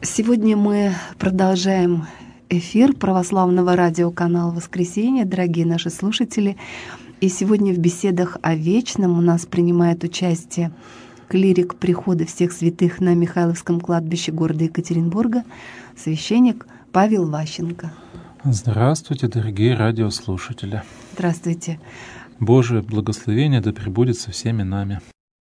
Сегодня мы продолжаем эфир православного радиоканала «Воскресенье», дорогие наши слушатели. И сегодня в беседах о вечном у нас принимает участие клирик прихода всех святых на Михайловском кладбище города Екатеринбурга, священник Павел Ващенко. Здравствуйте, дорогие радиослушатели. Здравствуйте. Божие благословение да пребудет со всеми нами.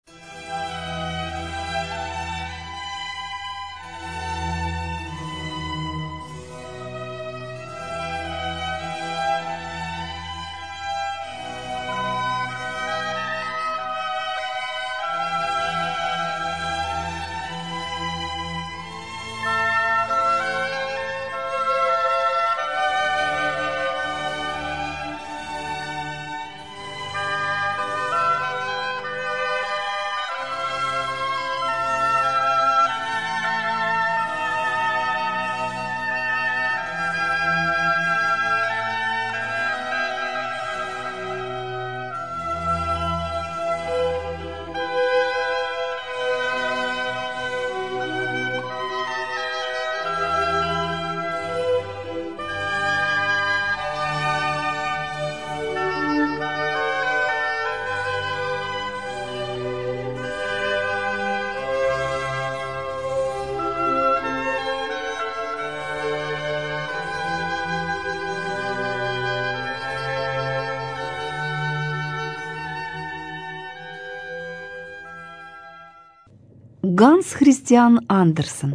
Ганс Христиан Андерсен.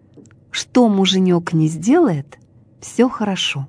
Что муженек не сделает, все хорошо.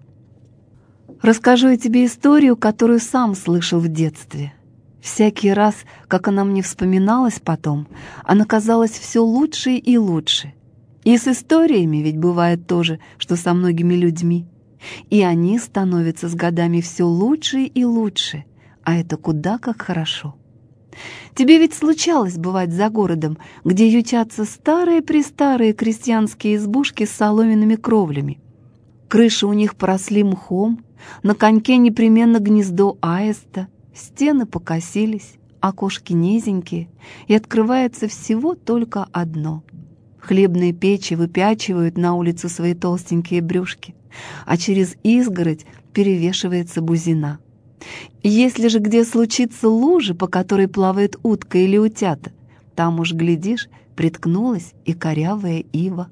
Расскажу я тебе историю, которую сам слышал в детстве. Всякий раз, как она мне вспоминалась потом, она казалась все лучше и лучше. И с историями ведь бывает тоже, что со многими людьми. И они становятся с годами все лучше и лучше, а это куда как хорошо. Тебе ведь случалось бывать за городом, где ютятся старые-престарые крестьянские избушки с соломенными кровлями. Крыши у них поросли мхом, на коньке непременно гнездо аиста, стены покосились, окошки низенькие, и открывается всего только одно. Хлебные печи выпячивают на улицу свои толстенькие брюшки, а через изгородь перевешивается бузина. Если же где случится лужа, по которой плавает утка или утята, там уж, глядишь, приткнулась и корявая ива.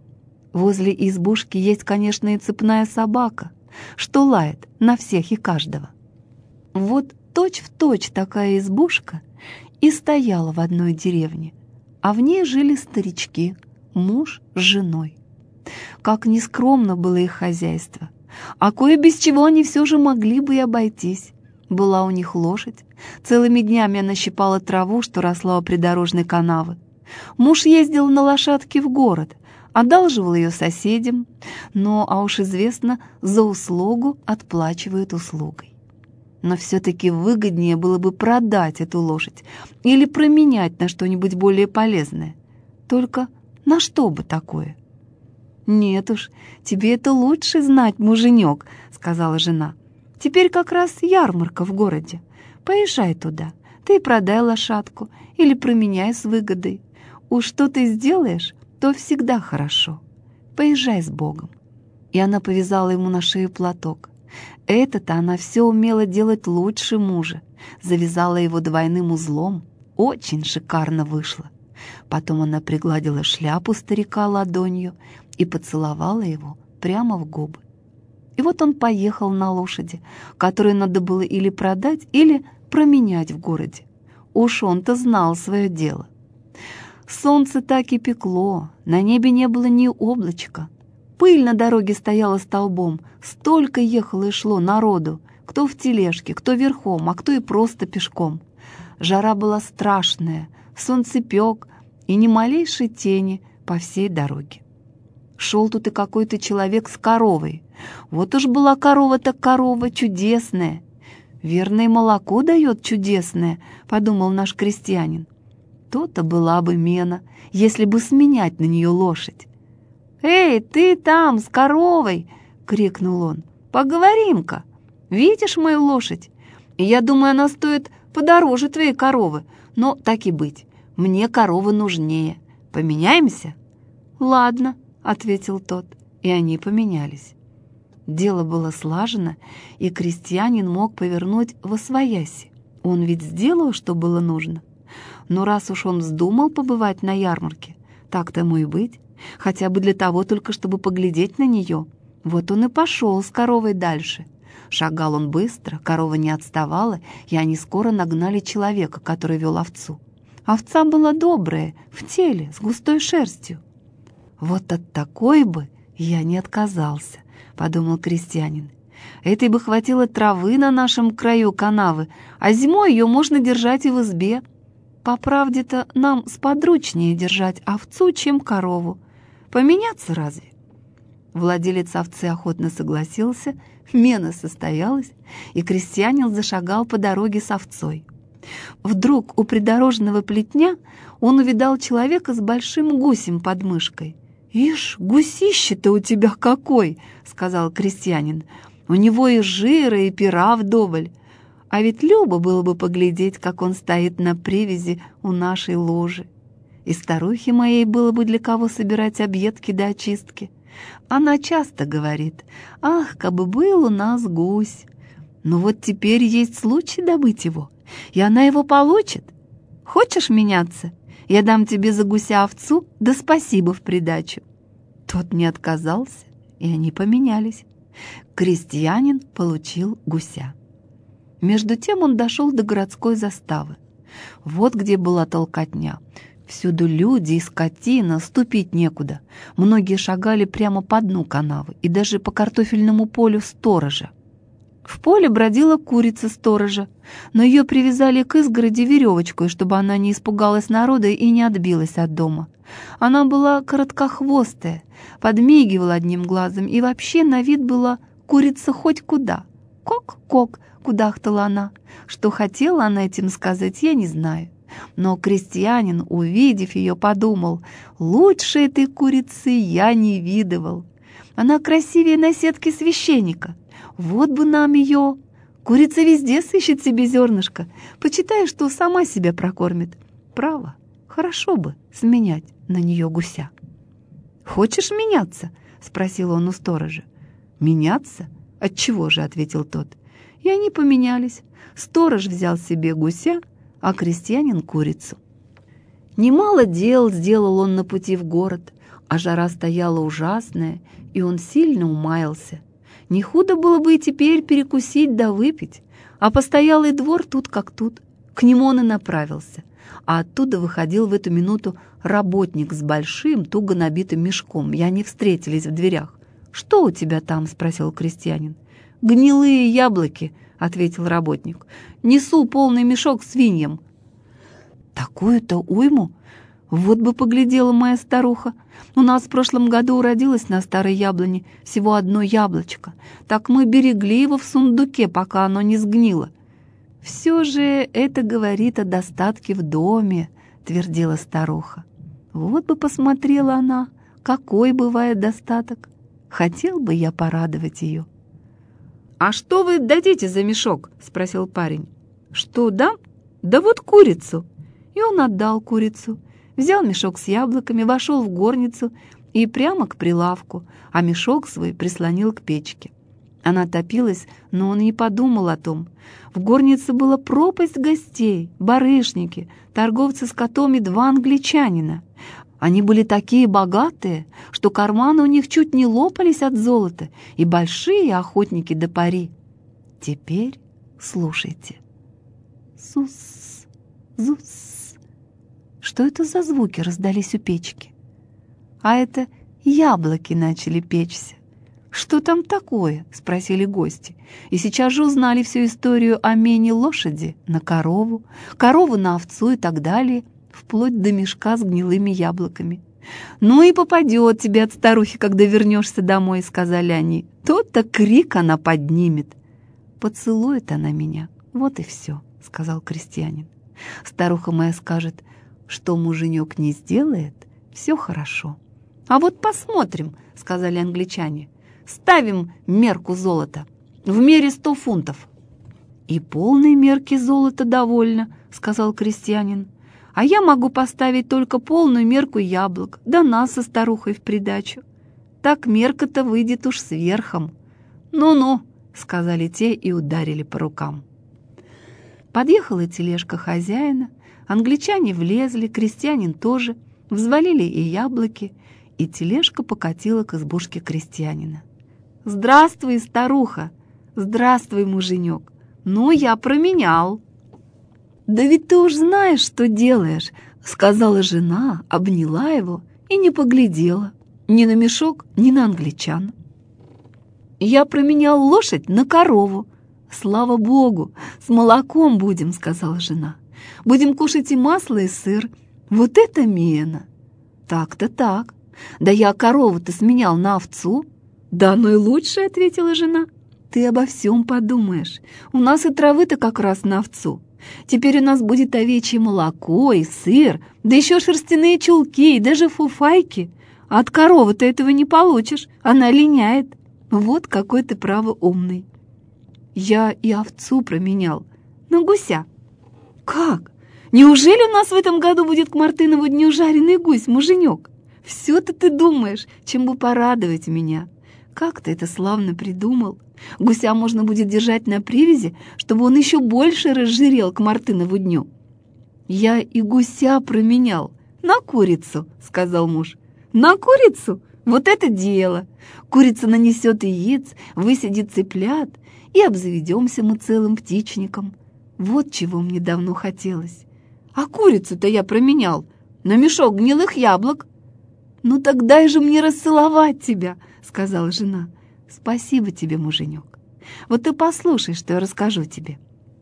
Возле избушки есть, конечно, и цепная собака, что лает на всех и каждого. Вот точь-в-точь такая избушка и стояла в одной деревне, а в ней жили старички, муж с женой. Как нескромно было их хозяйство, а кое без чего они все же могли бы и обойтись. Была у них лошадь. Целыми днями она щипала траву, что росла у придорожной канавы. Муж ездил на лошадке в город, одалживал ее соседям, но, а уж известно, за услугу отплачивают услугой. Но все-таки выгоднее было бы продать эту лошадь или променять на что-нибудь более полезное. Только на что бы такое? «Нет уж, тебе это лучше знать, муженек», — сказала жена. «Теперь как раз ярмарка в городе. Поезжай туда, ты продай лошадку или променяй с выгодой. Уж что ты сделаешь, то всегда хорошо. Поезжай с Богом». И она повязала ему на шею платок. Это-то она все умела делать лучше мужа. Завязала его двойным узлом. Очень шикарно вышло. Потом она пригладила шляпу старика ладонью и поцеловала его прямо в губы. И вот он поехал на лошади, которую надо было или продать, или променять в городе. Уж он-то знал свое дело. Солнце так и пекло, на небе не было ни облачка. Пыль на дороге стояла столбом, столько ехало и шло народу, кто в тележке, кто верхом, а кто и просто пешком. Жара была страшная, солнцепек и ни малейшей тени по всей дороге. Шел тут и какой-то человек с коровой. Вот уж была корова так корова, чудесная. «Верно, и молоко дает чудесное», — подумал наш крестьянин. То-то была бы мена, если бы сменять на нее лошадь. «Эй, ты там, с коровой!» — крикнул он. «Поговорим-ка! Видишь мою лошадь? Я думаю, она стоит подороже твоей коровы, но так и быть, мне корова нужнее. Поменяемся?» «Ладно», — ответил тот, и они поменялись. Дело было слажено, и крестьянин мог повернуть восвояси. Он ведь сделал, что было нужно. Но раз уж он вздумал побывать на ярмарке, так тому и быть, хотя бы для того только, чтобы поглядеть на нее. Вот он и пошел с коровой дальше. Шагал он быстро, корова не отставала, и они скоро нагнали человека, который вел овцу. Овца была добрая, в теле, с густой шерстью. «Вот от такой бы я не отказался», — подумал крестьянин. «Этой бы хватило травы на нашем краю канавы, а зимой ее можно держать и в избе. По правде-то нам сподручнее держать овцу, чем корову. Поменяться разве?» Владелец овцы охотно согласился, мена состоялась, и крестьянин зашагал по дороге с овцой. Вдруг у придорожного плетня он увидал человека с большим гусем под мышкой. «Ишь, гусище-то у тебя какой!» — сказал крестьянин. «У него и жира, и пера вдоволь. А ведь любо было бы поглядеть, как он стоит на привязи у нашей ложи. И старухе моей было бы для кого собирать объедки до очистки. Она часто говорит: ах, кабы был у нас гусь! Но вот теперь есть случай добыть его, и она его получит. Хочешь меняться? Я дам тебе за гуся овцу, да спасибо в придачу». Тот не отказался, и они поменялись. Крестьянин получил гуся. Между тем он дошел до городской заставы. Вот где была толкотня. Всюду люди и скотина, ступить некуда. Многие шагали прямо по дну канавы и даже по картофельному полю сторожа. В поле бродила курица сторожа, но ее привязали к изгороди веревочкой, чтобы она не испугалась народа и не отбилась от дома. Она была короткохвостая, подмигивала одним глазом и вообще на вид была курица хоть куда. «Кок-кок», — кудахтала она. Что хотела она этим сказать, я не знаю. Но крестьянин, увидев ее, подумал: лучше этой курицы я не видывал. Она красивее наседки священника. Вот бы нам ее. Курица везде сыщет себе зернышко. Почитай, что сама себя прокормит. Право, хорошо бы сменять на нее гуся. «Хочешь меняться?» — спросил он у сторожа. «Меняться? Отчего же?» — ответил тот. И они поменялись. Сторож взял себе гуся, а крестьянин — курицу. Немало дел сделал он на пути в город, а жара стояла ужасная, и он сильно умаялся. Не худо было бы и теперь перекусить да выпить, а постоялый двор тут как тут. К нему он и направился, а оттуда выходил в эту минуту работник с большим, туго набитым мешком, и они встретились в дверях. «Что у тебя там?» — спросил крестьянин. «Гнилые яблоки», — ответил работник. «Несу полный мешок свиньям». «Такую-то уйму? Вот бы поглядела моя старуха. У нас в прошлом году уродилось на старой яблоне всего одно яблочко. Так мы берегли его в сундуке, пока оно не сгнило». «Все же это говорит о достатке в доме», — твердила старуха. «Вот бы посмотрела она, какой бывает достаток. Хотел бы я порадовать ее». «А что вы дадите за мешок?» — спросил парень. «Что дам? Да вот курицу». И он отдал курицу, взял мешок с яблоками, вошел в горницу и прямо к прилавку, а мешок свой прислонил к печке. Она топилась, но он не подумал о том. В горнице была пропасть гостей, барышники, торговцы скотом и 2 англичанина. Они были такие богатые, что карманы у них чуть не лопались от золота, и большие охотники до пари. Теперь слушайте. Сус, зус. Что это за звуки раздались у печки? А это яблоки начали печься. «Что там такое?» — спросили гости. И сейчас же узнали всю историю о мене лошади на корову, корову на овцу и так далее, вплоть до мешка с гнилыми яблоками. «Ну и попадет тебе от старухи, когда вернешься домой», — сказали они. «Тот-то крик она поднимет». «Поцелует она меня, вот и все», — сказал крестьянин. «Старуха моя скажет, что муженек не сделает, все хорошо». «А вот посмотрим», — сказали англичане. «Ставим мерку золота. В мере 100 фунтов». «И полной мерки золота довольно», — сказал крестьянин. «А я могу поставить только полную мерку яблок, да нас со старухой в придачу». Так мерка-то выйдет уж сверхом». «Ну-ну», — сказали те и ударили по рукам. Подъехала тележка хозяина, англичане влезли, крестьянин тоже, взвалили и яблоки, и тележка покатила к избушке крестьянина. «Здравствуй, старуха! Здравствуй, муженек! Ну, я променял!» «Да ведь ты уж знаешь, что делаешь», — сказала жена, обняла его и не поглядела ни на мешок, ни на англичан. «Я променял лошадь на корову. Слава Богу, с молоком будем», — сказала жена. «Будем кушать и масло, и сыр. Вот это мена!» «Так-то так. Да я корову-то сменял на овцу». «Да оно и лучше», — ответила жена. «Ты обо всем подумаешь. У нас и травы-то как раз на овцу. Теперь у нас будет овечье молоко и сыр, да еще шерстяные чулки и даже фуфайки. А от коровы ты этого не получишь, она линяет. Вот какой ты, право, умный». «Я и овцу променял на гуся». «Как? Неужели у нас в этом году будет к Мартынову дню жареный гусь, муженек? Все-то ты думаешь, чем бы порадовать меня. Как ты это славно придумал. Гуся можно будет держать на привязи, чтобы он еще больше разжирел к Мартынову дню». «Я и гуся променял на курицу», — сказал муж. «На курицу? Вот это дело! Курица нанесет яиц, высидит цыплят, и обзаведемся мы целым птичником. Вот чего мне давно хотелось. А курицу-то я променял на мешок гнилых яблок». «Ну так дай же мне расцеловать тебя», — сказала жена. «Спасибо тебе, муженек. Вот ты послушай, что я расскажу тебе.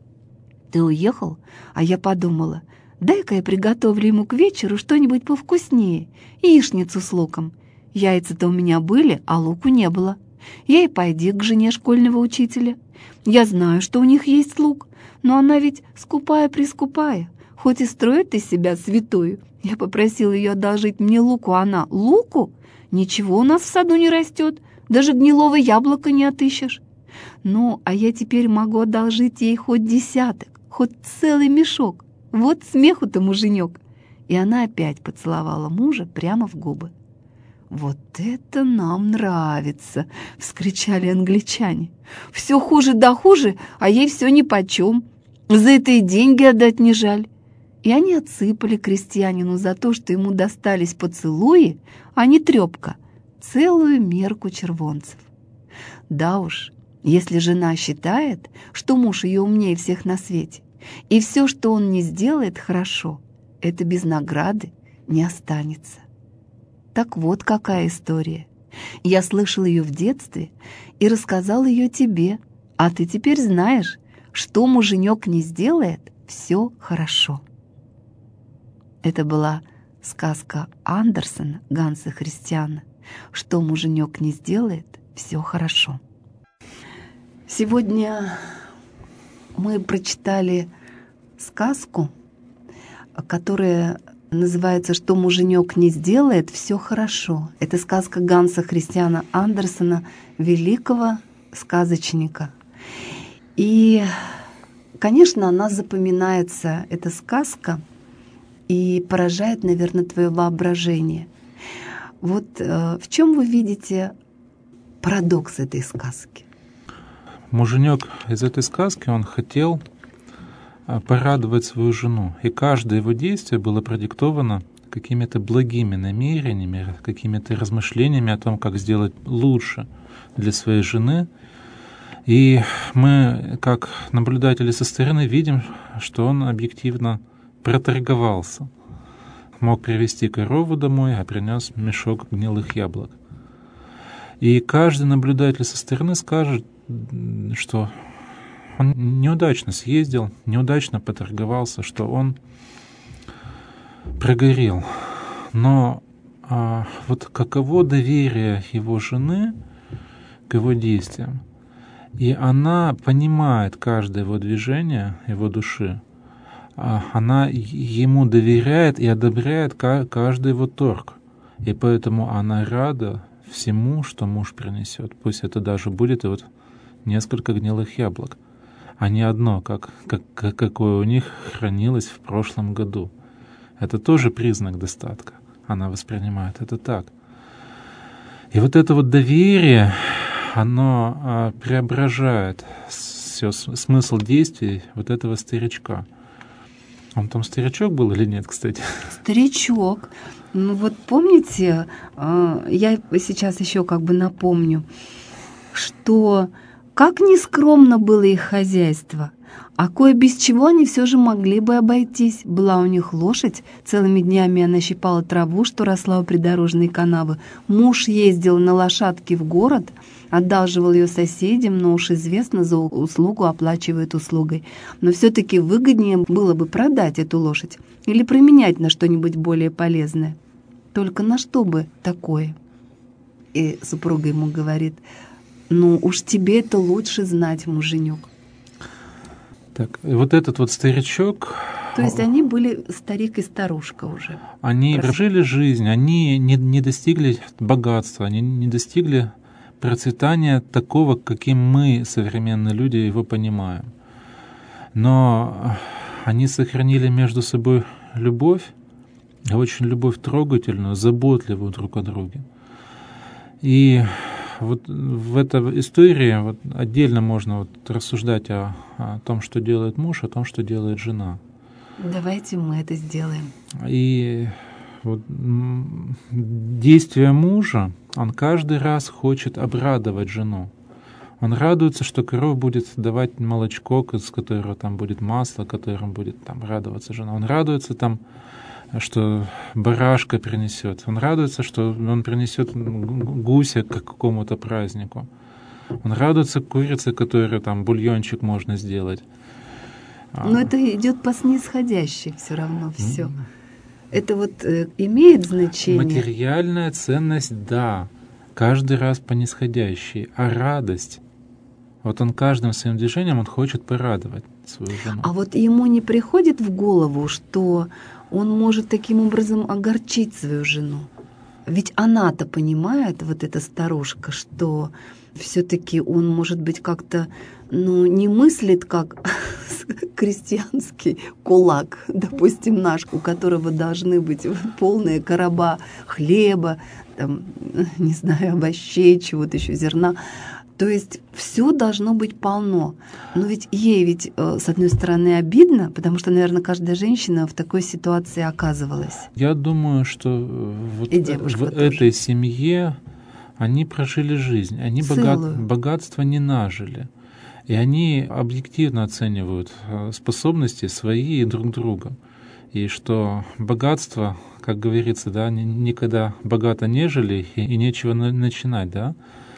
Ты уехал, а я подумала, дай-ка я приготовлю ему к вечеру что-нибудь повкуснее, яичницу с луком. Яйца-то у меня были, а луку не было. Я и пойди к жене школьного учителя. Я знаю, что у них есть лук, но она ведь скупая-прискупая, хоть и строит из себя святую. Я попросила ее одолжить мне луку, а она: луку? Ничего у нас в саду не растет, даже гнилого яблока не отыщешь. Ну, а я теперь могу одолжить ей хоть десяток, хоть целый мешок. Вот смеху-то, муженек». И она опять поцеловала мужа прямо в губы. «Вот это нам нравится!» — вскричали англичане. «Все хуже да хуже, а ей все нипочем. За это и деньги отдать не жаль». И они отсыпали крестьянину за то, что ему достались поцелуи, а не трепка, целую мерку червонцев. Да уж, если жена считает, что муж ее умнее всех на свете, и все, что он не сделает, хорошо, это без награды не останется. Так вот какая история. Я слышал ее в детстве и рассказал ее тебе, а ты теперь знаешь, что муженек не сделает, все хорошо. Это была сказка Андерсена Ганса Христиана «Что муженек не сделает, все хорошо». Сегодня мы прочитали сказку, которая называется «Что муженек не сделает, все хорошо». Это сказка Ганса Христиана Андерсена, великого сказочника. И, конечно, она запоминается, эта сказка, и поражает, наверное, твое воображение. Вот в чем вы видите парадокс этой сказки? Муженек из этой сказки, он хотел порадовать свою жену, и каждое его действие было продиктовано какими-то благими намерениями, какими-то размышлениями о том, как сделать лучше для своей жены. И мы, как наблюдатели со стороны, видим, что он объективно проторговался. Мог привезти корову домой, а принес мешок гнилых яблок. И каждый наблюдатель со стороны скажет, что он неудачно съездил, неудачно поторговался, что он прогорел. Но вот каково доверие его жены к его действиям, и она понимает каждое его движение, его души, она ему доверяет и одобряет каждый его торг. И поэтому она рада всему, что муж принесет. Пусть это даже будет и вот несколько гнилых яблок, а не одно, какое у них хранилось в прошлом году. Это тоже признак достатка. Она воспринимает это так. И вот это вот доверие, оно преображает смысл действий вот этого старичка. Он там старичок был или нет, кстати? Старичок. Ну вот помните, я сейчас еще как бы напомню, что как нескромно было их хозяйство, а кое без чего они все же могли бы обойтись. Была у них лошадь, целыми днями она щипала траву, что росла у придорожной канавы. Муж ездил на лошадке в город, одалживал ее соседям, но уж известно, за услугу оплачивает услугой. Но все-таки выгоднее было бы продать эту лошадь или променять на что-нибудь более полезное. Только на что бы такое? И супруга ему говорит: ну уж тебе это лучше знать, муженек. Так, и вот этот вот старичок... То есть они были старик и старушка уже. Они прожили жизнь, они не достигли богатства, они не достигли процветания такого, каким мы, современные люди, его понимаем. Но они сохранили между собой любовь, очень любовь трогательную, заботливую друг о друге. И вот в этой истории вот отдельно можно вот рассуждать о том, что делает муж, о том, что делает жена. Давайте мы это сделаем. И вот действие мужа, он каждый раз хочет обрадовать жену. Он радуется, что корова будет давать молочко, из которого там будет масло, которым будет там радоваться жена. Он радуется там, что барашка принесет. Он радуется, что он принесет гуся к какому-то празднику. Он радуется курице, которой там бульончик можно сделать. Но это идет по снисходящей все равно все. Это вот имеет значение? Материальная ценность, да, каждый раз по нисходящей. А радость, вот он каждым своим движением он хочет порадовать свою жену. А вот ему не приходит в голову, что он может таким образом огорчить свою жену? Ведь она-то понимает, вот эта старушка, что все-таки он, может быть, как-то не мыслит как крестьянский кулак, допустим, наш, у которого должны быть полные короба хлеба, там, не знаю, овощей, чего-то еще, зерна. То есть все должно быть полно. Но ведь ей с одной стороны, обидно, потому что, наверное, каждая женщина в такой ситуации оказывалась. Я думаю, что вот в этой семье они прожили жизнь, они богатство не нажили. И они объективно оценивают способности свои и друг друга. И что богатство, как говорится, да, никогда богато не жили и нечего начинать, да.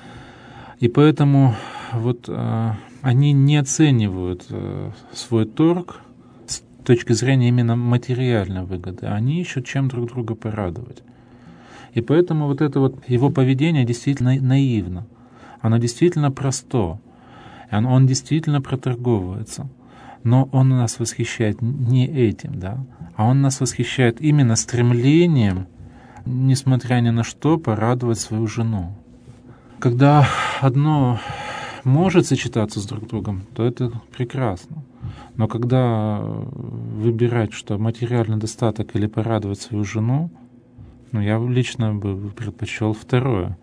И поэтому вот они не оценивают свой торг с точки зрения именно материальной выгоды. Они ищут чем друг друга порадовать. И поэтому вот это вот его поведение действительно наивно. Оно действительно просто. Он действительно проторговывается. Но он нас восхищает не этим, да, а он нас восхищает именно стремлением, несмотря ни на что, порадовать свою жену. Когда одно может сочетаться с друг другом, то это прекрасно. Но когда выбирать, что материальный достаток или порадовать свою жену, я лично бы предпочел второе.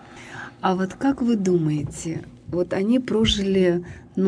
А вот как вы думаете, вот они прожили,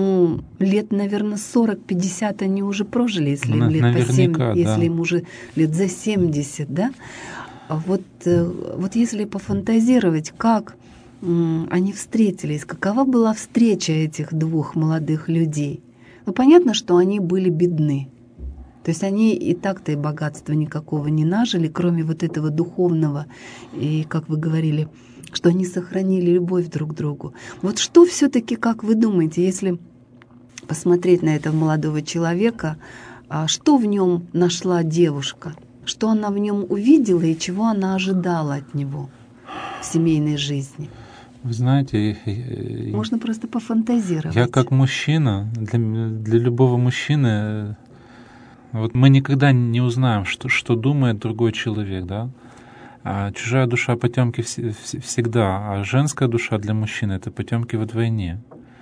лет, наверное, 40-50 они уже прожили, если им лет по 70, если им уже лет за 70, да? Вот если пофантазировать, как они встретились, какова была встреча этих двух молодых людей? Понятно, что они были бедны. То есть они и так-то и богатства никакого не нажили, кроме вот этого духовного, и, как вы говорили, что они сохранили любовь друг к другу. Вот что все-таки, как вы думаете, если посмотреть на этого молодого человека, что в нем нашла девушка? Что она в нем увидела и чего она ожидала от него в семейной жизни? Вы знаете... Можно просто пофантазировать. Я как мужчина, для любого мужчины, вот мы никогда не узнаем, что думает другой человек, да? А чужая душа потемки всегда, а женская душа для мужчины — это потемки вдвойне.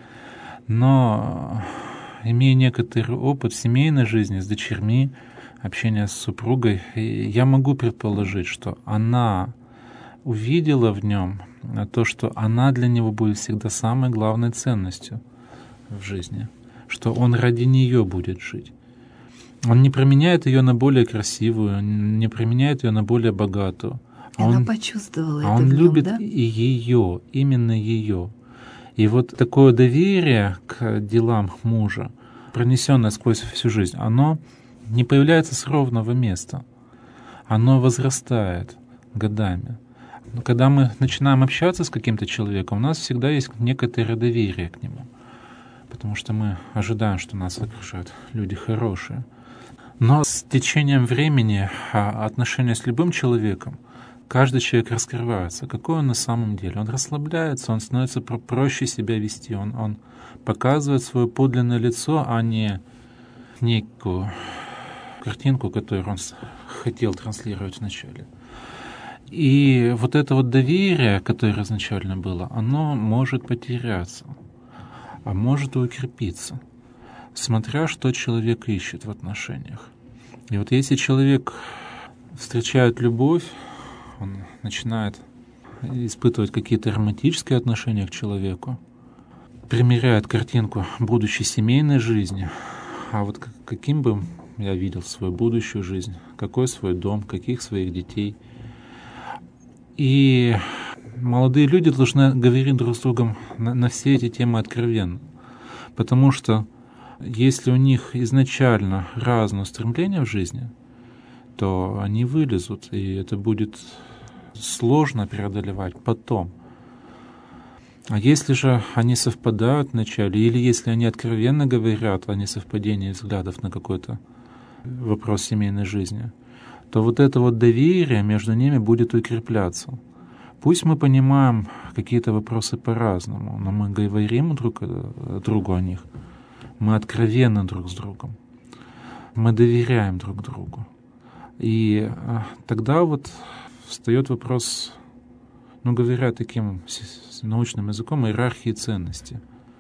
Но, имея некоторый опыт в семейной жизни с дочерьми, общения с супругой, я могу предположить, что она увидела в нем то, что она для него будет всегда самой главной ценностью в жизни, что он ради нее будет жить. Он не променяет ее на более красивую, не променяет ее на более богатую. Она почувствовала это он в нем, любит да? и ее, именно ее. И вот такое доверие к делам мужа, пронесенное сквозь всю жизнь, оно не появляется с ровного места. Оно возрастает годами. Но когда мы начинаем общаться с каким-то человеком, у нас всегда есть некоторое доверие к нему, потому что мы ожидаем, что нас окружают люди хорошие. Но с течением времени отношения с любым человеком, каждый человек раскрывается, какой он на самом деле. Он расслабляется, он становится проще себя вести, он показывает свое подлинное лицо, а не некую картинку, которую он хотел транслировать вначале. И вот это вот доверие, которое изначально было, оно может потеряться, а может и укрепиться, смотря что человек ищет в отношениях. И вот если человек встречает любовь, он начинает испытывать какие-то романтические отношения к человеку, примеряет картинку будущей семейной жизни, а вот каким бы я видел свою будущую жизнь, какой свой дом, каких своих детей. И молодые люди должны говорить друг с другом на все эти темы откровенно, потому что если у них изначально разные стремления в жизни, то они вылезут, и это будет сложно преодолевать потом. А если же они совпадают вначале, или если они откровенно говорят о несовпадении взглядов на какой-то вопрос семейной жизни, то вот это вот доверие между ними будет укрепляться. Пусть мы понимаем какие-то вопросы по-разному, но мы говорим друг другу о них, мы откровенны друг с другом, мы доверяем друг другу. И тогда вот встает вопрос, говоря таким научным языком, иерархии ценностей.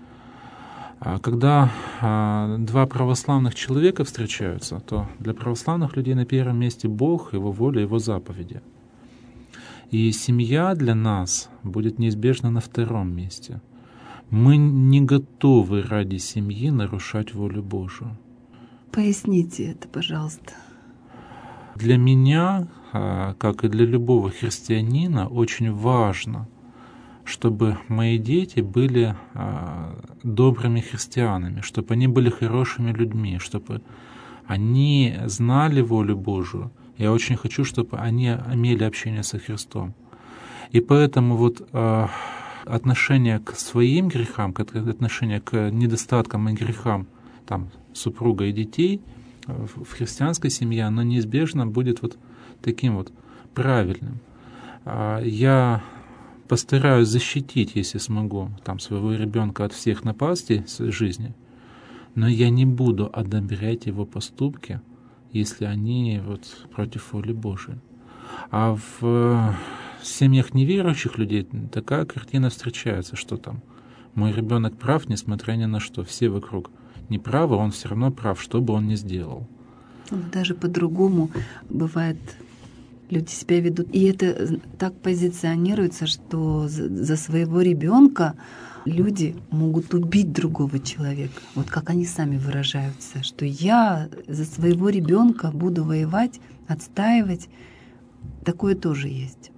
Когда два православных человека встречаются, то для православных людей на первом месте Бог, Его воля, Его заповеди. И семья для нас будет неизбежно на втором месте. Мы не готовы ради семьи нарушать волю Божию. Поясните это, пожалуйста. Для меня, как и для любого христианина, очень важно, чтобы мои дети были добрыми христианами, чтобы они были хорошими людьми, чтобы они знали волю Божию. Я очень хочу, чтобы они имели общение со Христом. И поэтому вот отношение к своим грехам, отношение к недостаткам и грехам супруга и детей в христианской семье, оно неизбежно будет вот таким вот правильным. Я постараюсь защитить, если смогу, своего ребенка от всех напастей жизни, но я не буду одобрять его поступки, если они вот против воли Божией. А в семьях неверующих людей такая картина встречается, что мой ребенок прав, несмотря ни на что, все вокруг неправы, он все равно прав, что бы он ни сделал. Даже по-другому бывает. Люди себя ведут. И это так позиционируется, что за своего ребенка люди могут убить другого человека. Вот как они сами выражаются, что я за своего ребенка буду воевать, отстаивать. Такое тоже есть.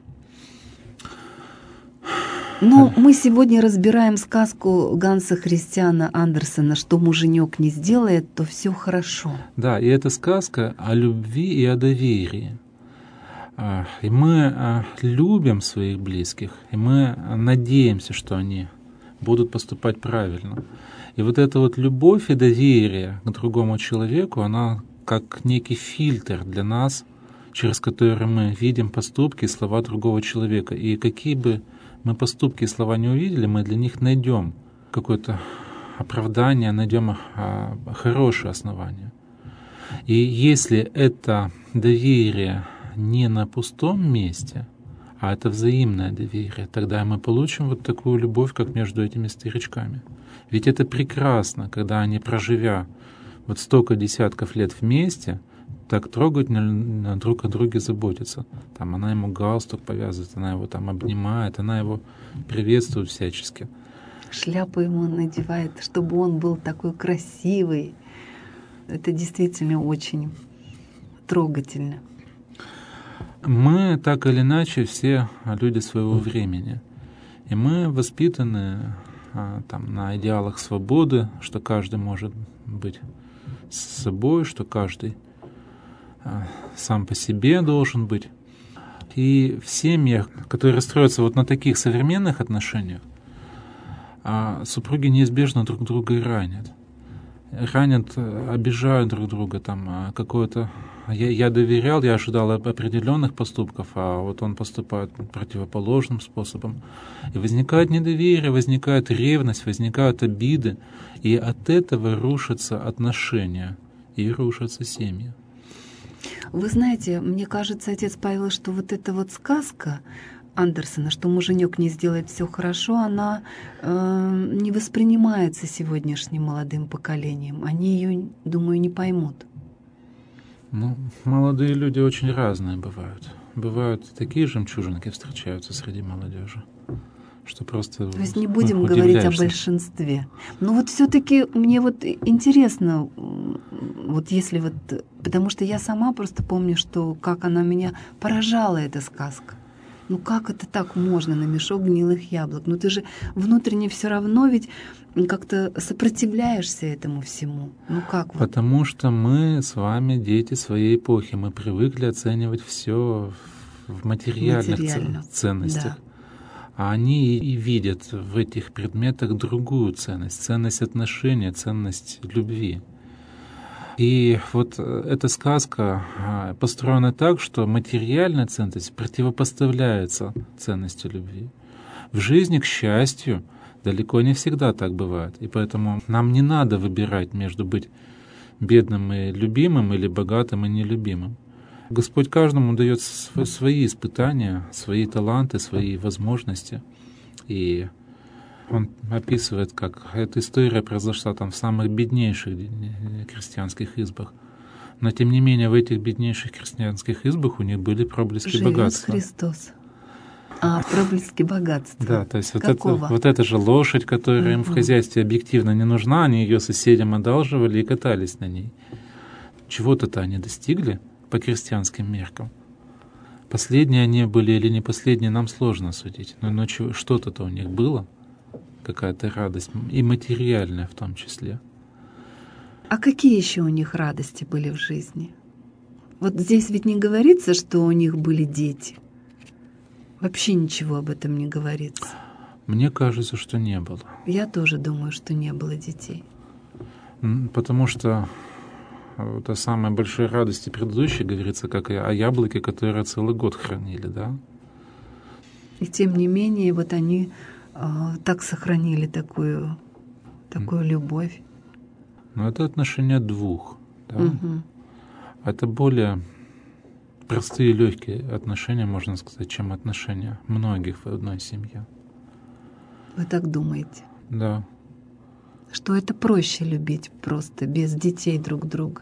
Но мы сегодня разбираем сказку Ганса Христиана Андерсена «Что муженек не сделает, то все хорошо». Да, и это сказка о любви и о доверии. И мы любим своих близких, и мы надеемся, что они будут поступать правильно. И вот эта вот любовь и доверие к другому человеку, она как некий фильтр для нас, через который мы видим поступки и слова другого человека. И какие бы мы поступки и слова не увидели, мы для них найдем какое-то оправдание, найдем хорошее основание. И если это доверие не на пустом месте, а это взаимное доверие, тогда мы получим вот такую любовь, как между этими старичками. Ведь это прекрасно, когда они, проживя вот столько десятков лет вместе, так трогательно друг о друге заботятся. Там она ему галстук повязывает, она его там обнимает, она его приветствует всячески. Шляпу ему надевает, чтобы он был такой красивый. Это действительно очень трогательно. Мы так или иначе все люди своего времени. И мы воспитаны там, на идеалах свободы, что каждый может быть с собой, что каждый сам по себе должен быть. И в семьях, которые строятся вот на таких современных отношениях, супруги неизбежно друг друга и ранят. Ранят, обижают друг друга, там какое-то... Я доверял, я ожидал определенных поступков, а вот он поступает противоположным способом. И возникает недоверие, возникает ревность, возникают обиды, и от этого рушатся отношения, и рушатся семьи. Вы знаете, мне кажется, отец Павел, что вот эта вот сказка Андерсена, что муженек не сделает все хорошо, она не воспринимается сегодняшним молодым поколением. Они ее, думаю, не поймут. Ну, молодые люди очень разные бывают. Бывают такие жемчужинки встречаются среди молодежи, что просто то есть не будем говорить о большинстве. Но вот все-таки мне вот интересно, вот если вот, потому что я сама просто помню, что как она меня поражала, эта сказка. Ну как это так можно на мешок гнилых яблок? Ну ты же внутренне все равно ведь как-то сопротивляешься этому всему. Ну как вот? Потому что мы с вами дети своей эпохи. Мы привыкли оценивать все в материальных ценностях. Да. А они и видят в этих предметах другую ценность. Ценность отношения, ценность любви. И вот эта сказка построена так, что материальная ценность противопоставляется ценности любви. В жизни, к счастью, далеко не всегда так бывает. И поэтому нам не надо выбирать между быть бедным и любимым или богатым и нелюбимым. Господь каждому дает свои испытания, свои таланты, свои возможности. И Он описывает, как эта история произошла там в самых беднейших крестьянских избах. Но, тем не менее, в этих беднейших крестьянских избах у них были проблески богатства. Христос. Проблески богатства. Да, то есть вот эта же лошадь, которая им в хозяйстве объективно не нужна, они ее соседям одалживали и катались на ней. Чего-то они достигли по крестьянским меркам. Последние они были или не последние, нам сложно судить. Но что-то у них было, какая-то радость, и материальная в том числе. А какие еще у них радости были в жизни? Вот здесь ведь не говорится, что у них были дети. Вообще ничего об этом не говорится. Мне кажется, что не было. Я тоже думаю, что не было детей. Потому что та самая большая радость предыдущей говорится, как и о яблоке, которое целый год хранили, да? И тем не менее, вот они так сохранили такую любовь. Но это отношения двух, да? Угу. Это более простые, легкие отношения, можно сказать, чем отношения многих в одной семье. Вы так думаете? Да. Что это проще любить просто, без детей друг друга?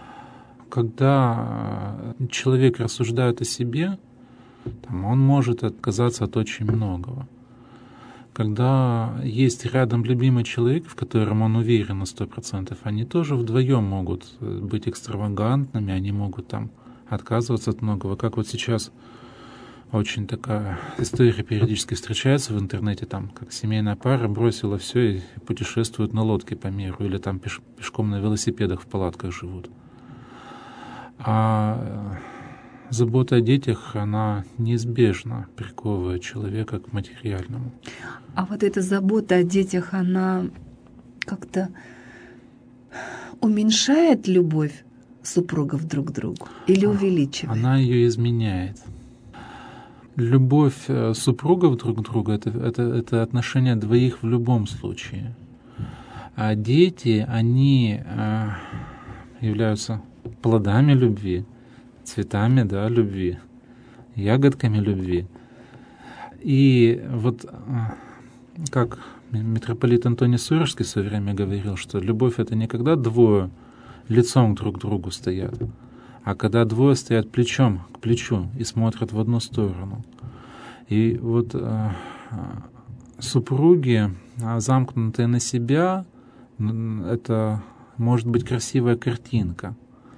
Когда человек рассуждает о себе, он может отказаться от очень многого. Когда есть рядом любимый человек, в котором он уверен на 100%, они тоже вдвоем могут быть экстравагантными, они могут отказываться от многого. Как вот сейчас очень такая история периодически встречается в интернете, как семейная пара бросила все и путешествуют на лодке по миру, или пешком на велосипедах в палатках живут. А забота о детях, она неизбежно приковывает человека к материальному. А вот эта забота о детях, она как-то уменьшает любовь супругов друг к другу или увеличивает? Она ее изменяет. Любовь супругов друг к другу — это отношение двоих в любом случае. А дети, они являются плодами любви, цветами, любви, ягодками любви. И вот как митрополит Антоний Сурожский в свое время говорил, что любовь — это не когда двое лицом друг к другу стоят, А когда двое стоят плечом к плечу и смотрят в одну сторону. И вот супруги, замкнутые на себя, это может быть красивая картинка.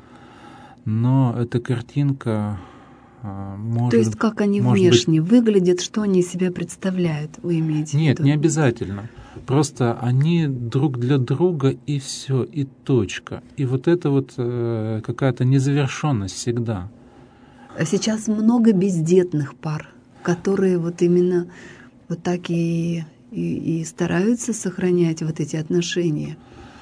Но эта картинка может... То есть как они внешне выглядят, что они из себя представляют, вы имеете в виду? Нет, не обязательно. Просто они друг для друга, и все, и точка. И вот это вот какая-то незавершенность всегда. Сейчас много бездетных пар, которые вот именно вот так и стараются сохранять вот эти отношения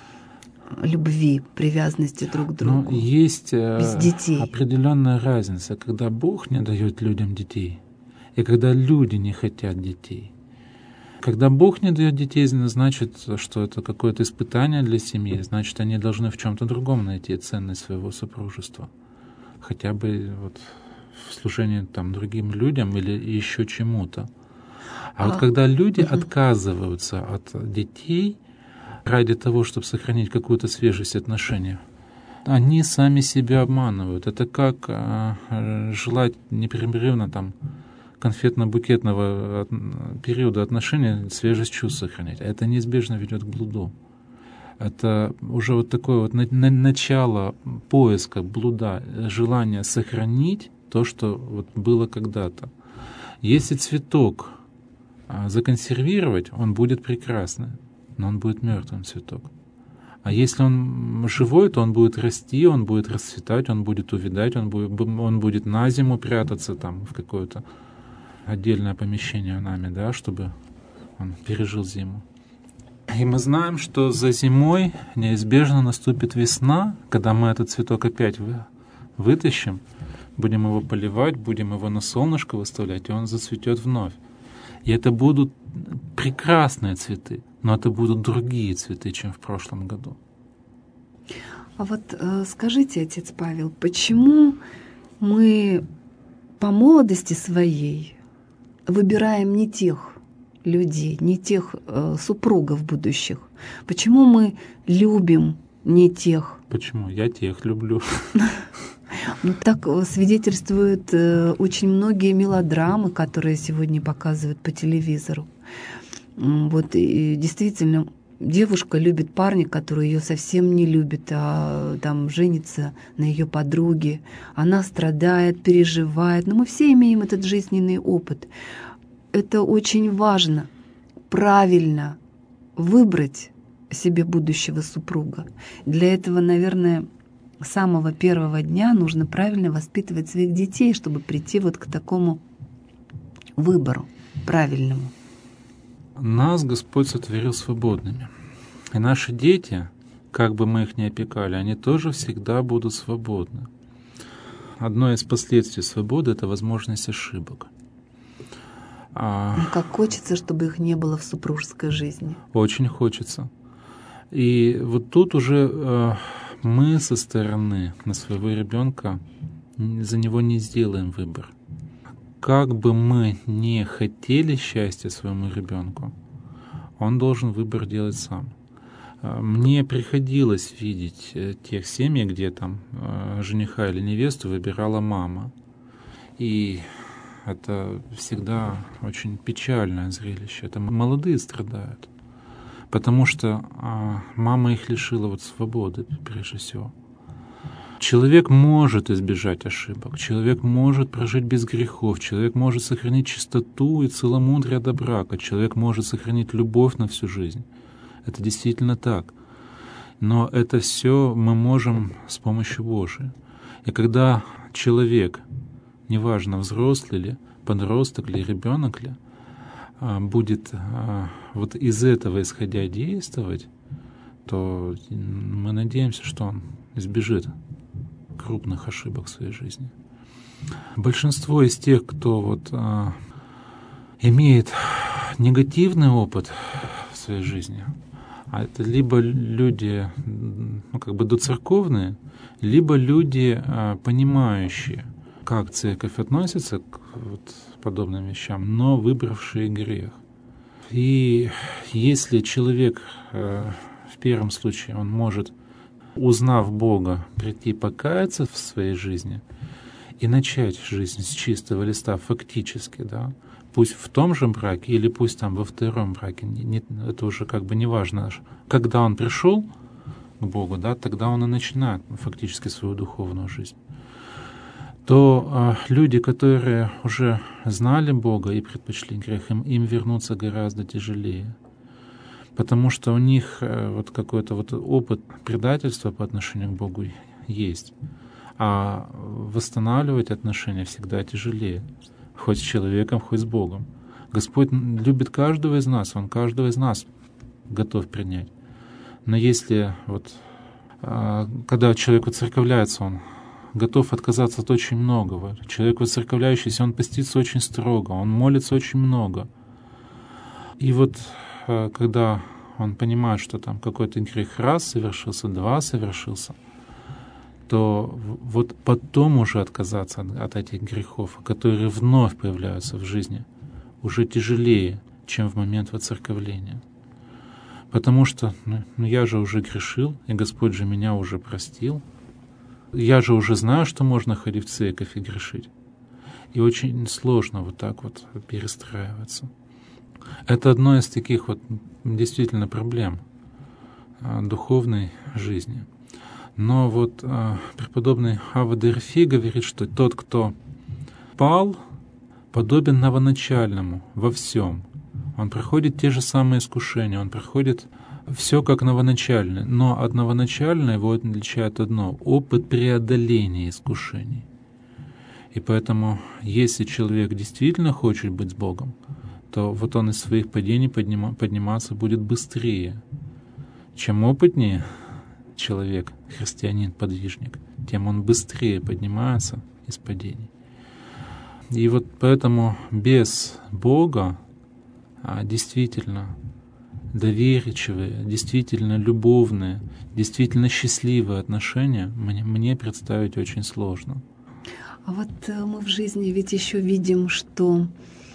любви, привязанности друг к другу. Но есть без детей. Определенная разница, когда Бог не дает людям детей, и когда люди не хотят детей. Когда Бог не дает детей, значит, что это какое-то испытание для семьи, значит, они должны в чем-то другом найти ценность своего супружества. Хотя бы вот в служении там другим людям или еще чему-то. А вот когда люди отказываются от детей ради того, чтобы сохранить какую-то свежесть отношений, они сами себя обманывают. Это как желать непрерывно там конфетно-букетного периода отношений свежесть чувств сохранять. А это неизбежно ведет к блуду. Это уже вот такое вот начало поиска блуда, желание сохранить то, что вот было когда-то. Если цветок законсервировать, он будет прекрасный, но он будет мертвым цветок. А если он живой, то он будет расти, он будет расцветать, он будет увядать, он будет на зиму прятаться там в какое-то отдельное помещение нами, да, чтобы он пережил зиму. И мы знаем, что за зимой неизбежно наступит весна, когда мы этот цветок опять вытащим, будем его поливать, будем его на солнышко выставлять, и он зацветет вновь. И это будут прекрасные цветы, но это будут другие цветы, чем в прошлом году. А вот скажите, отец Павел, почему мы по молодости своей выбираем не тех людей, не тех супругов будущих? Почему мы любим не тех? Почему? Я тех люблю. Ну, так свидетельствуют очень многие мелодрамы, которые сегодня показывают по телевизору. Вот и действительно, девушка любит парня, который ее совсем не любит, а там женится на ее подруге. Она страдает, переживает. Но мы все имеем этот жизненный опыт. Это очень важно, правильно выбрать себе будущего супруга. Для этого, наверное, с самого первого дня нужно правильно воспитывать своих детей, чтобы прийти вот к такому выбору правильному. Нас Господь сотворил свободными. И наши дети, как бы мы их ни опекали, они тоже всегда будут свободны. Одно из последствий свободы — это возможность ошибок. Как хочется, чтобы их не было в супружеской жизни. Очень хочется. И вот тут уже мы со стороны на своего ребенка за него не сделаем выбор. Как бы мы не хотели счастья своему ребенку, он должен выбор делать сам. Мне приходилось видеть тех семей, где там жениха или невесту выбирала мама. И это всегда очень печальное зрелище. Это молодые страдают, потому что мама их лишила вот свободы, прежде всего. Человек может избежать ошибок, человек может прожить без грехов, человек может сохранить чистоту и целомудрие до брака, человек может сохранить любовь на всю жизнь. Это действительно так. Но это все мы можем с помощью Божией. И когда человек, неважно, взрослый ли, подросток ли, ребенок ли, будет вот из этого исходя действовать, то мы надеемся, что он избежит крупных ошибок в своей жизни. Большинство из тех, кто вот имеет негативный опыт в своей жизни, а это либо люди, как бы доцерковные, либо люди, понимающие, как церковь относится к вот подобным вещам, но выбравшие грех. И если человек в первом случае, он может узнав Бога, прийти покаяться в своей жизни и начать жизнь с чистого листа фактически, да, пусть в том же браке или пусть там во втором браке, это уже как бы не важно. Когда он пришел к Богу, да, тогда он и начинает фактически свою духовную жизнь. То люди, которые уже знали Бога и предпочли грех, им вернуться гораздо тяжелее. Потому что у них вот какой-то вот опыт предательства по отношению к Богу есть. А восстанавливать отношения всегда тяжелее. Хоть с человеком, хоть с Богом. Господь любит каждого из нас, Он каждого из нас готов принять. Но если вот, когда человек воцерковляется, он готов отказаться от очень многого. Человек воцерковляющийся, он постится очень строго, он молится очень много. И вот когда он понимает, что там какой-то грех раз совершился, два совершился, то вот потом уже отказаться от этих грехов, которые вновь появляются в жизни, уже тяжелее, чем в момент воцерковления. Потому что я же уже грешил, и Господь же меня уже простил. Я же уже знаю, что можно ходить в церковь и грешить. И очень сложно вот так вот перестраиваться. Это одно из таких вот действительно проблем духовной жизни. Но вот преподобный Ава Дерфи говорит, что тот, кто пал, подобен новоначальному во всем. Он проходит те же самые искушения, он проходит все как новоначальный, но от новоначального его отличает одно — опыт преодоления искушений. И поэтому, если человек действительно хочет быть с Богом, то вот он из своих падений подниматься будет быстрее. Чем опытнее человек, христианин, подвижник, тем он быстрее поднимается из падений. И вот поэтому без Бога действительно доверчивые, действительно любовные, действительно счастливые отношения мне представить очень сложно. А вот мы в жизни ведь еще видим, что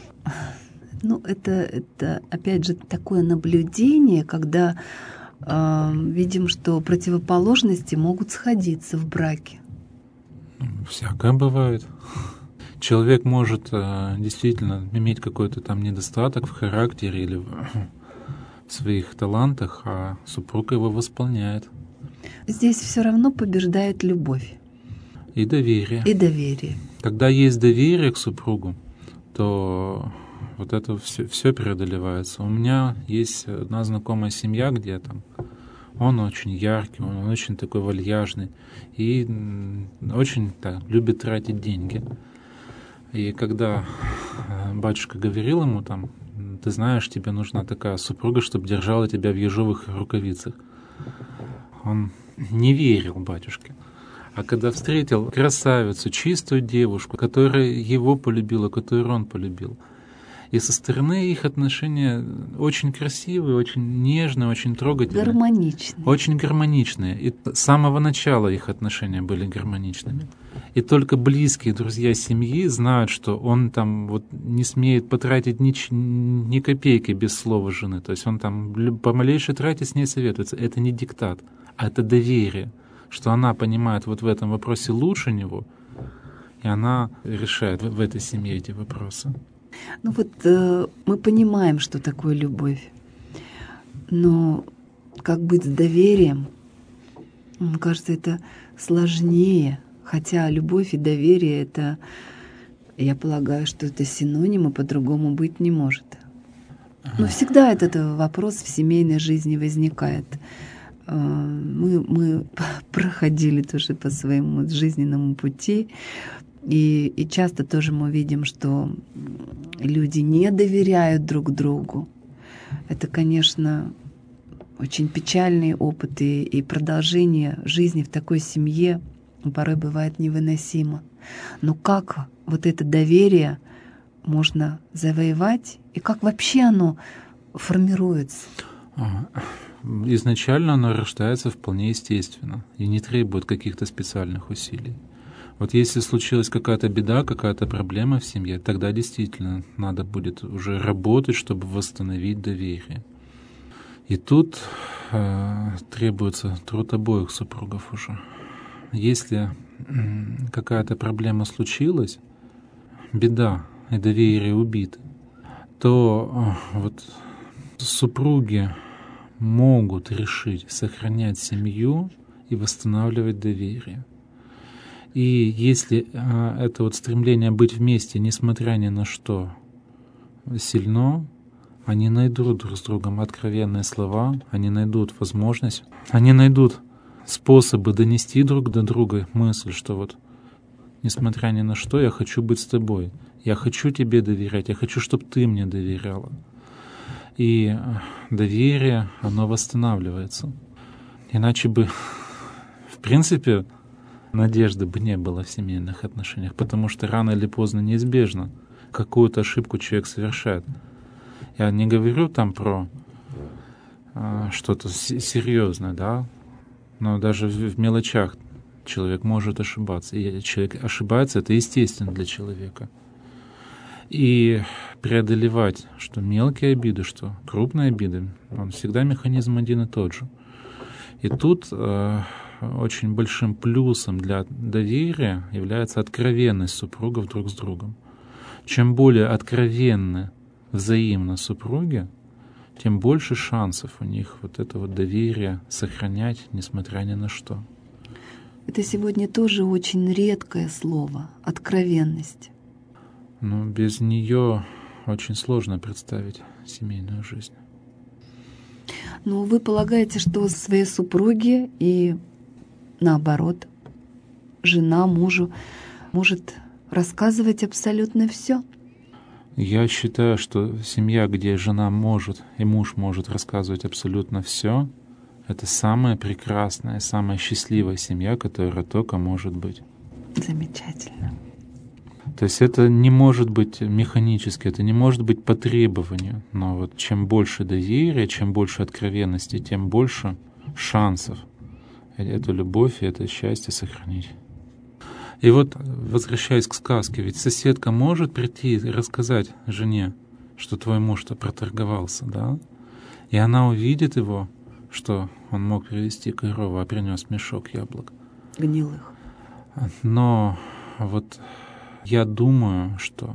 это опять же такое наблюдение, когда видим, что противоположности могут сходиться в браке. Всякое бывает. Человек может действительно иметь какой-то там недостаток в характере или в своих талантах, а супруг его восполняет. Здесь все равно побеждает любовь. И доверие. И доверие. Когда есть доверие к супругу, то вот это все преодолевается. У меня есть одна знакомая семья, где там он очень яркий, он очень такой вальяжный и очень любит тратить деньги. И когда батюшка говорил ему там: ты знаешь, тебе нужна такая супруга, чтобы держала тебя в ежовых рукавицах, он не верил батюшке. А когда встретил красавицу, чистую девушку, которая его полюбила, которую он полюбил, и со стороны их отношения очень красивые, очень нежные, очень трогательные. Гармоничные. Очень гармоничные. И с самого начала их отношения были гармоничными. И только близкие друзья семьи знают, что он там вот не смеет потратить ни копейки без слова жены. То есть он там по малейшей трате с ней советуется. Это не диктат, а это доверие, что она понимает вот в этом вопросе лучше него, и она решает в этой семье эти вопросы. Ну вот мы понимаем, что такое любовь, но как быть с доверием? Мне кажется, это сложнее, хотя любовь и доверие — это, я полагаю, что это синонимы, по-другому быть не может. Но всегда этот вопрос в семейной жизни возникает. Мы проходили тоже по своему жизненному пути, и часто тоже мы видим, что люди не доверяют друг другу. Это, конечно, очень печальные опыты, и продолжение жизни в такой семье порой бывает невыносимо. Но как вот это доверие можно завоевать, и как вообще оно формируется? Изначально оно рождается вполне естественно и не требует каких-то специальных усилий. Вот если случилась какая-то беда, какая-то проблема в семье, тогда действительно надо будет уже работать, чтобы восстановить доверие. И тут требуется труд обоих супругов уже. Если какая-то проблема случилась, беда и доверие убиты, то вот супруги могут решить сохранять семью и восстанавливать доверие. И если это вот стремление быть вместе, несмотря ни на что, сильно, они найдут друг с другом откровенные слова, они найдут возможность, они найдут способы донести друг до друга мысль, что вот, несмотря ни на что, я хочу быть с тобой, я хочу тебе доверять, я хочу, чтобы ты мне доверяла. И доверие, оно восстанавливается. Иначе бы, в принципе, надежды бы не было в семейных отношениях, потому что рано или поздно неизбежно какую-то ошибку человек совершает. Я не говорю там про что-то серьезное, да, но даже в мелочах человек может ошибаться. И человек ошибается, это естественно для человека. И преодолевать, что мелкие обиды, что крупные обиды, он всегда механизм один и тот же. И тут очень большим плюсом для доверия является откровенность супругов друг с другом. Чем более откровенны взаимно супруги, тем больше шансов у них вот это вот доверие сохранять, несмотря ни на что. Это сегодня тоже очень редкое слово — откровенность. Но без нее очень сложно представить семейную жизнь. Но вы полагаете, что своей супруге и наоборот, жена мужу может рассказывать абсолютно все? Я считаю, что семья, где жена может и муж может рассказывать абсолютно все, это самая прекрасная, самая счастливая семья, которая только может быть. Замечательно. То есть это не может быть механически, это не может быть по требованию. Но вот чем больше доверия, чем больше откровенности, тем больше шансов эту любовь и это счастье сохранить. И вот, возвращаясь к сказке, ведь соседка может прийти и рассказать жене, что твой муж-то проторговался, да? И она увидит его, что он мог привезти корову, а принес мешок яблок. Гнилых. Но вот я думаю, что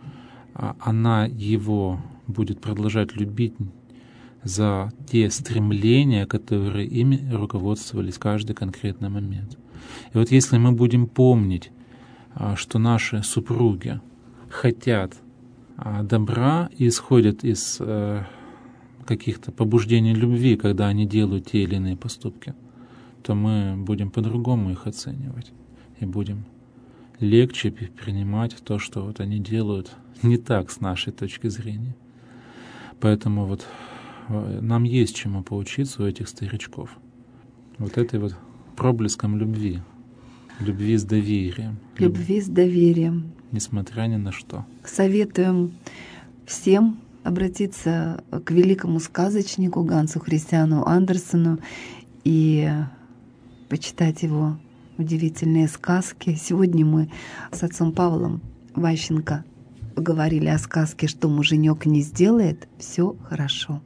она его будет продолжать любить за те стремления, которые ими руководствовались в каждый конкретный момент. И вот если мы будем помнить, что наши супруги хотят добра и исходят из каких-то побуждений любви, когда они делают те или иные поступки, то мы будем по-другому их оценивать и будем легче принимать то, что вот они делают не так с нашей точки зрения. Поэтому вот нам есть чему поучиться у этих старичков. Вот этой вот проблеском любви. Любви с доверием. Любви с доверием. Несмотря ни на что. Советуем всем обратиться к великому сказочнику Гансу Христиану Андерсену и почитать его удивительные сказки. Сегодня мы с отцом Павлом Ващенко говорили о сказке «Что муженек не сделает, все хорошо».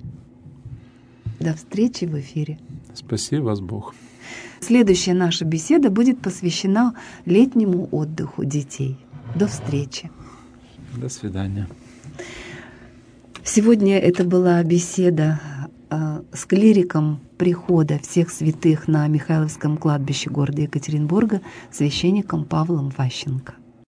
До встречи в эфире. Спаси вас Бог. Следующая наша беседа будет посвящена летнему отдыху детей. До встречи. До свидания. Сегодня это была беседа с клириком прихода всех святых на Михайловском кладбище города Екатеринбурга, священником Павлом Ващенко.